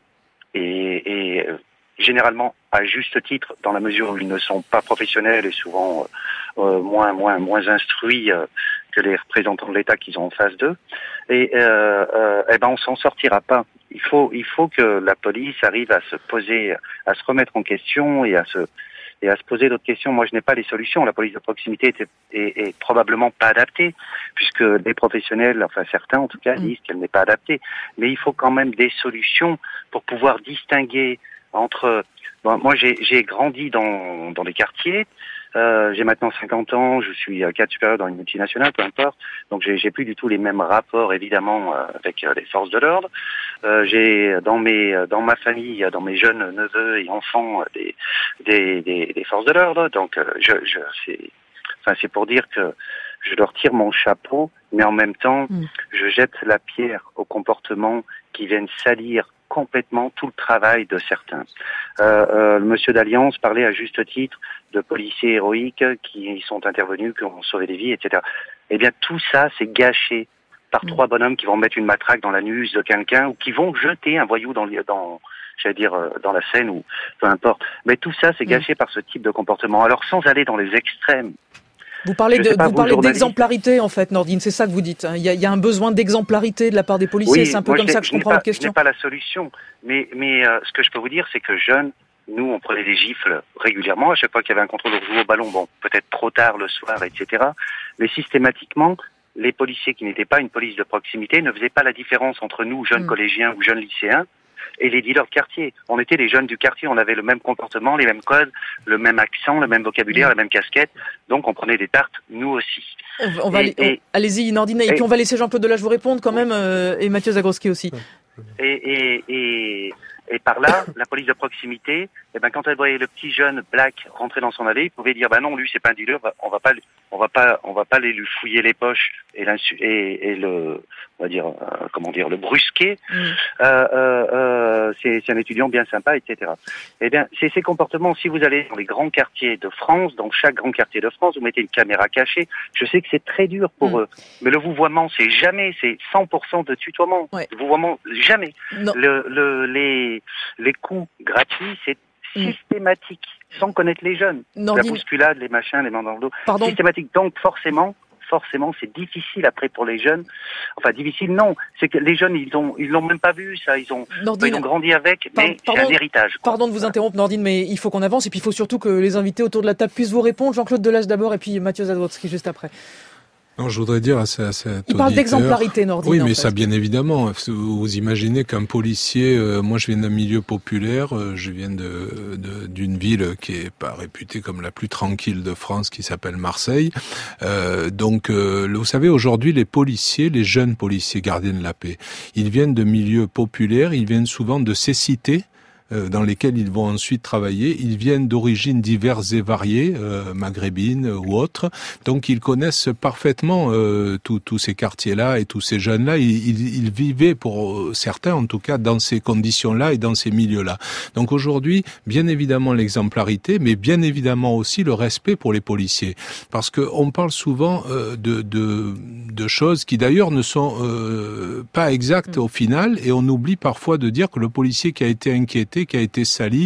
et, et généralement à juste titre, dans la mesure où ils ne sont pas professionnels et souvent euh, moins moins moins instruits euh, que les représentants de l'État qu'ils ont en face d'eux. Et euh, euh, eh ben on s'en sortira pas. Il faut il faut que la police arrive à se poser, à se remettre en question et à se et à se poser d'autres questions. Moi, je n'ai pas les solutions. La police de proximité est, est, est probablement pas adaptée, puisque les professionnels, enfin certains en tout cas, disent qu'elle n'est pas adaptée. Mais il faut quand même des solutions pour pouvoir distinguer entre... Bon, moi, j'ai, j'ai grandi dans, dans les quartiers. Euh, j'ai maintenant cinquante ans, je suis cadre supérieur dans une multinationale, peu importe. Donc j'ai, j'ai plus du tout les mêmes rapports, évidemment, euh, avec euh, les forces de l'ordre. Euh, j'ai dans mes, dans ma famille, dans mes jeunes neveux et enfants, des, des, des, des forces de l'ordre. Donc euh, je, je, c'est, enfin c'est pour dire que je leur tire mon chapeau, mais en même temps, mmh. je jette la pierre aux comportements qui viennent salir complètement tout le travail de certains. Euh, euh, Monsieur d'Alliance parlait à juste titre de policiers héroïques qui sont intervenus, qui ont sauvé des vies, et cetera. Eh bien, tout ça, c'est gâché par mmh. trois bonhommes qui vont mettre une matraque dans l'anus de quelqu'un ou qui vont jeter un voyou dans, dans j'allais dire, dans la Seine ou peu importe. Mais tout ça, c'est gâché mmh. par ce type de comportement. Alors, sans aller dans les extrêmes. Vous parlez, de, pas, vous parlez d'exemplarité, en fait, Nordine, c'est ça que vous dites. Il y a, il y a un besoin d'exemplarité de la part des policiers, oui, c'est un peu moi, comme ça que je comprends pas, votre question. Je n'ai pas la solution, mais, mais euh, ce que je peux vous dire, c'est que jeunes, nous, on prenait des gifles régulièrement, à chaque fois qu'il y avait un contrôle de jouer au ballon, bon, peut-être trop tard le soir, et cetera. Mais systématiquement, les policiers qui n'étaient pas une police de proximité ne faisaient pas la différence entre nous, jeunes mmh. collégiens ou jeunes lycéens, et les dealers de quartier. On était les jeunes du quartier, on avait le même comportement, les mêmes codes, le même accent, le même vocabulaire, mmh. la même casquette. Donc on prenait des tartes, nous aussi. On va et, aller, et, on, allez-y, Nordine, et, et puis on va laisser Jean-Claude Delage vous répondre quand même, euh, et Mathieu Zagrodzki aussi. Et, et, et, et par là, la police de proximité, eh ben quand elle voyait le petit jeune black rentrer dans son allée, il pouvait dire bah non, lui c'est pas un dealer, on va pas, on va pas, on va pas aller lui fouiller les poches et, et, et le, on va dire, euh, comment dire, le brusquer. Mm. Euh, euh, euh, c'est, c'est un étudiant bien sympa, et cetera. Eh bien, c'est ces comportements. Si vous allez dans les grands quartiers de France, dans chaque grand quartier de France, vous mettez une caméra cachée. Je sais que c'est très dur pour mm. eux, mais le vouvoiement, c'est jamais, c'est cent pour cent de tutoiement. Ouais. Le vouvoiement, jamais. Non. Le, le, les, les coups gratuits, c'est systématique, mmh. sans connaître les jeunes. Nordine. La bousculade, les machins, les mains dans le dos. Pardon. Systématique. Donc forcément, forcément, c'est difficile après pour les jeunes. Enfin, difficile, non. C'est que les jeunes, ils ont, ils l'ont même pas vu, ça. Ils ont, Nordine. Ils ont grandi avec, mais Par, c'est un héritage. Quoi. Pardon de vous interrompre, Nordine, mais il faut qu'on avance et puis il faut surtout que les invités autour de la table puissent vous répondre. Jean-Claude Delage d'abord et puis Mathieu Zagrodzki juste après. Non, je voudrais dire à, à cet auditeur... Il parle d'exemplarité, Nordine. Oui, mais en ça, fait. bien évidemment. Vous imaginez qu'un policier... Euh, moi, je viens d'un milieu populaire. Euh, je viens de, de, d'une ville qui est pas réputée comme la plus tranquille de France, qui s'appelle Marseille. Euh, donc, euh, vous savez, aujourd'hui, les policiers, les jeunes policiers gardiens de la paix, ils viennent de milieux populaires, ils viennent souvent de ces cités dans lesquels ils vont ensuite travailler. Ils viennent d'origines diverses et variées, euh, maghrébines ou autres. Donc ils connaissent parfaitement euh, tous ces quartiers-là et tous ces jeunes-là. Ils, ils, ils vivaient, pour certains en tout cas, dans ces conditions-là et dans ces milieux-là. Donc aujourd'hui, bien évidemment l'exemplarité, mais bien évidemment aussi le respect pour les policiers. Parce qu'on parle souvent euh, de, de, de choses qui d'ailleurs ne sont euh, pas exactes au final, et on oublie parfois de dire que le policier qui a été inquiété, qui a été sali,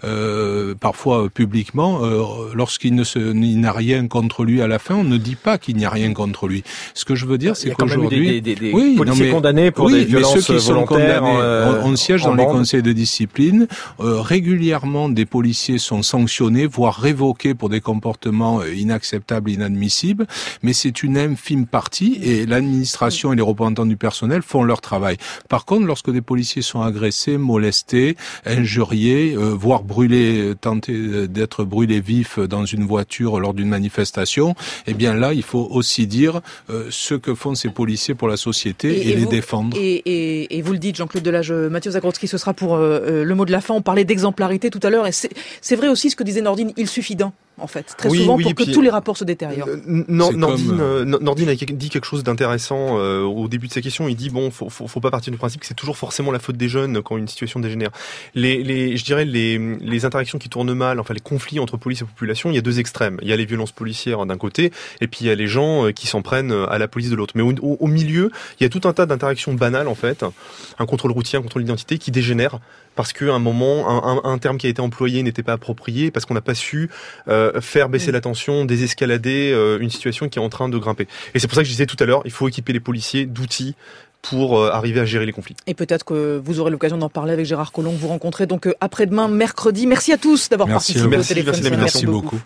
euh, parfois publiquement, euh, lorsqu'il ne se, il n'a rien contre lui à la fin, on ne dit pas qu'il n'y a rien contre lui. Ce que je veux dire, c'est qu'aujourd'hui, il y a des, des, des oui, policiers non, mais, condamnés pour oui, des violences mais ceux qui sont condamnés, euh, on, on siège dans bande. Les conseils de discipline. Euh, régulièrement, des policiers sont sanctionnés, voire révoqués pour des comportements inacceptables, inadmissibles. Mais c'est une infime partie, et l'administration et les représentants du personnel font leur travail. Par contre, lorsque des policiers sont agressés, molestés, injuriés, euh, voire brûlés, tentés d'être brûlés vifs dans une voiture lors d'une manifestation, eh bien là, il faut aussi dire euh, ce que font ces policiers pour la société et, et, et les vous, défendre. Et, et, et vous le dites, Jean-Claude Delage, Mathieu Zagrodzki, ce sera pour euh, le mot de la fin. On parlait d'exemplarité tout à l'heure, et c'est, c'est vrai aussi ce que disait Nordine, il suffit d'un. en fait, très oui, souvent oui, pour que puis, tous les rapports se détériorent. Euh, Nordine, comme, euh... Nordine a dit quelque chose d'intéressant euh, au début de sa question. Il dit bon, faut, faut, faut pas partir du principe que c'est toujours forcément la faute des jeunes quand une situation dégénère. Les, les, je dirais les, les interactions qui tournent mal, enfin les conflits entre police et population, il y a deux extrêmes. Il y a les violences policières d'un côté, et puis il y a les gens qui s'en prennent à la police de l'autre. Mais au, au, au milieu, il y a tout un tas d'interactions banales en fait, un contrôle routier, un contrôle d'identité qui dégénère parce qu'à un moment, un, un, un terme qui a été employé n'était pas approprié, parce qu'on n'a pas su euh, faire baisser mmh. la tension, désescalader euh, une situation qui est en train de grimper. Et c'est pour ça que je disais tout à l'heure, il faut équiper les policiers d'outils pour euh, arriver à gérer les conflits. Et peut-être que vous aurez l'occasion d'en parler avec Gérard Collomb, que vous rencontrez donc euh, après-demain, mercredi. Merci à tous d'avoir merci participé à au téléphone. Merci, merci, merci beaucoup. beaucoup.